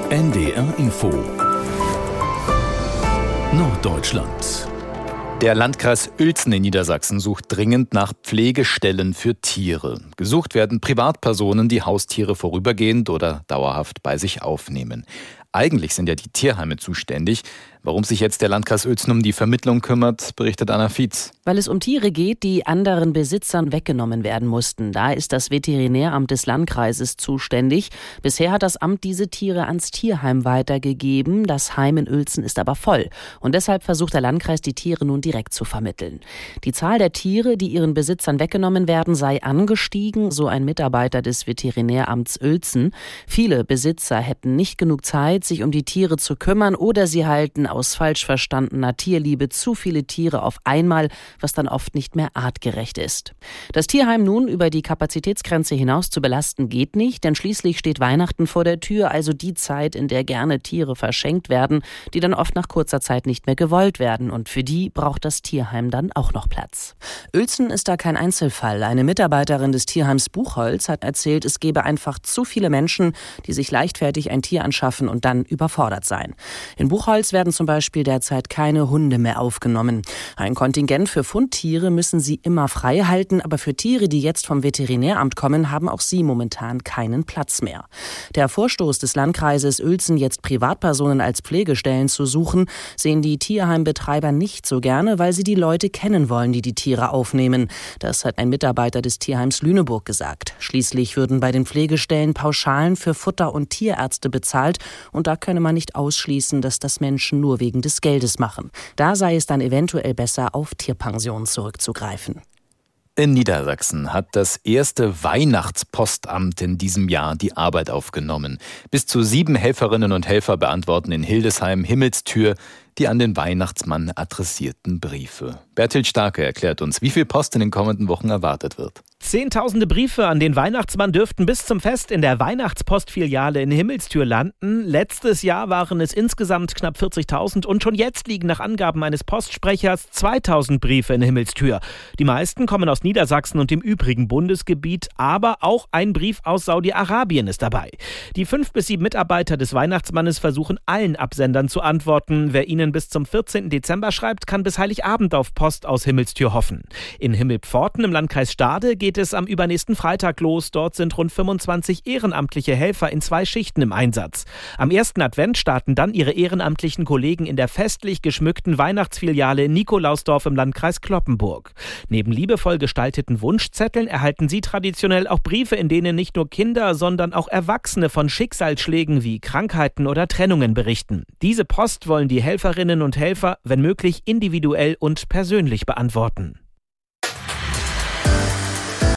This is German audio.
NDR Info Norddeutschland. Der Landkreis Uelzen in Niedersachsen sucht dringend nach Pflegestellen für Tiere. Gesucht werden Privatpersonen, die Haustiere vorübergehend oder dauerhaft bei sich aufnehmen. Eigentlich sind ja die Tierheime zuständig. Warum sich jetzt der Landkreis Uelzen um die Vermittlung kümmert, berichtet Anna Fietz. Weil es um Tiere geht, die anderen Besitzern weggenommen werden mussten. Da ist das Veterinäramt des Landkreises zuständig. Bisher hat das Amt diese Tiere ans Tierheim weitergegeben. Das Heim in Uelzen ist aber voll. Und deshalb versucht der Landkreis, die Tiere nun direkt zu vermitteln. Die Zahl der Tiere, die ihren Besitzern weggenommen werden, sei angestiegen, so ein Mitarbeiter des Veterinäramts Uelzen. Viele Besitzer hätten nicht genug Zeit, sich um die Tiere zu kümmern, oder sie halten aus falsch verstandener Tierliebe zu viele Tiere auf einmal, was dann oft nicht mehr artgerecht ist. Das Tierheim nun über die Kapazitätsgrenze hinaus zu belasten, geht nicht, denn schließlich steht Weihnachten vor der Tür, also die Zeit, in der gerne Tiere verschenkt werden, die dann oft nach kurzer Zeit nicht mehr gewollt werden, und für die braucht das Tierheim dann auch noch Platz. Uelzen ist da kein Einzelfall. Eine Mitarbeiterin des Tierheims Buchholz hat erzählt, es gebe einfach zu viele Menschen, die sich leichtfertig ein Tier anschaffen und dann überfordert seien. In Buchholz werden zum Beispiel derzeit keine Hunde mehr aufgenommen. Ein Kontingent für Fundtiere müssen sie immer frei halten, aber für Tiere, die jetzt vom Veterinäramt kommen, haben auch sie momentan keinen Platz mehr. Der Vorstoß des Landkreises Uelzen, jetzt Privatpersonen als Pflegestellen zu suchen, sehen die Tierheimbetreiber nicht so gerne, weil sie die Leute kennen wollen, die die Tiere aufnehmen. Das hat ein Mitarbeiter des Tierheims Lüneburg gesagt. Schließlich würden bei den Pflegestellen Pauschalen für Futter- und Tierärzte bezahlt, und da könne man nicht ausschließen, dass das Menschen nur wegen des Geldes machen. Da sei es dann eventuell besser, auf Tierpensionen zurückzugreifen. In Niedersachsen hat das erste Weihnachtspostamt in diesem Jahr die Arbeit aufgenommen. Bis zu 7 Helferinnen und Helfer beantworten in Hildesheim Himmelstür die an den Weihnachtsmann adressierten Briefe. Berthild Starke erklärt uns, wie viel Post in den kommenden Wochen erwartet wird. Zehntausende Briefe an den Weihnachtsmann dürften bis zum Fest in der Weihnachtspostfiliale in Himmelstür landen. Letztes Jahr waren es insgesamt knapp 40.000 und schon jetzt liegen nach Angaben eines Postsprechers 2.000 Briefe in Himmelstür. Die meisten kommen aus Niedersachsen und dem übrigen Bundesgebiet, aber auch ein Brief aus Saudi-Arabien ist dabei. Die 5 bis 7 Mitarbeiter des Weihnachtsmannes versuchen allen Absendern zu antworten. Wer ihnen bis zum 14. Dezember schreibt, kann bis Heiligabend auf Post aus Himmelstür hoffen. In Himmelpforten im Landkreis Stade geht es am übernächsten Freitag los. Dort sind rund 25 ehrenamtliche Helfer in 2 Schichten im Einsatz. Am 1. Advent starten dann ihre ehrenamtlichen Kollegen in der festlich geschmückten Weihnachtsfiliale in Nikolausdorf im Landkreis Cloppenburg. Neben liebevoll gestalteten Wunschzetteln erhalten sie traditionell auch Briefe, in denen nicht nur Kinder, sondern auch Erwachsene von Schicksalsschlägen wie Krankheiten oder Trennungen berichten. Diese Post wollen die Helferinnen und Helfer, wenn möglich, individuell und persönlich beantworten.